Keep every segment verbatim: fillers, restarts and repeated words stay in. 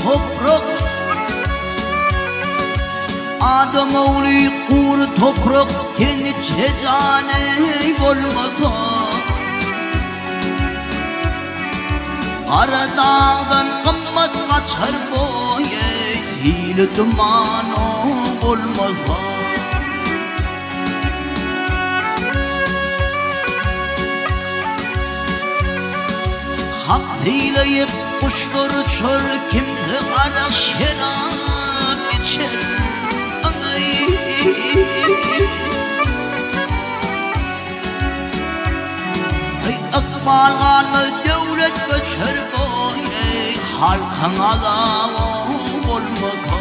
toprak, Adam oğlu kuru toprak, kendi cezane olmasa. Kara dağdan kımmet kaçar boye, hile duman olmasa. Hak hileyip kuşları çör, kimse kara şerap içer. Ay akbal alma devlet göçer boye, halkın adamı olmasa.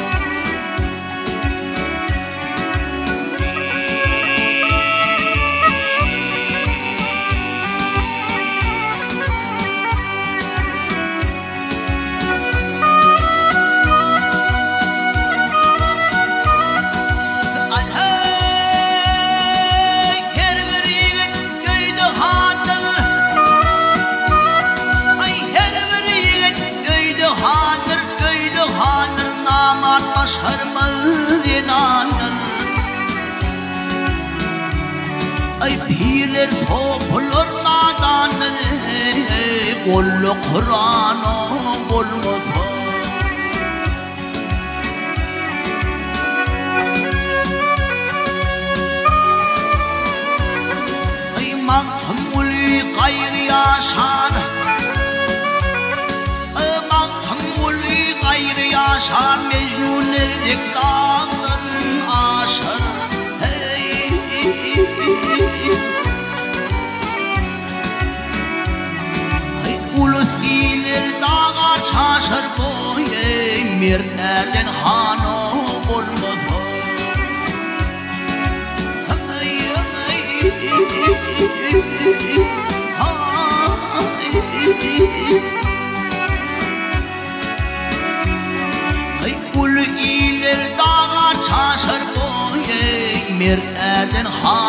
Ay pirler toplar nadanlar, Kullu Kur'an'ı olmasa. Ay mahmuli gayr yaşar, Ay mahmuli gayr yaşar, Mecnunlerdik dağdan aşar. Ay ulus iler dağa çaşır boye, Mertlerden hanı olmasa. Ay ay ay ulu iler dağa çaşır boye, Mertlerden hanı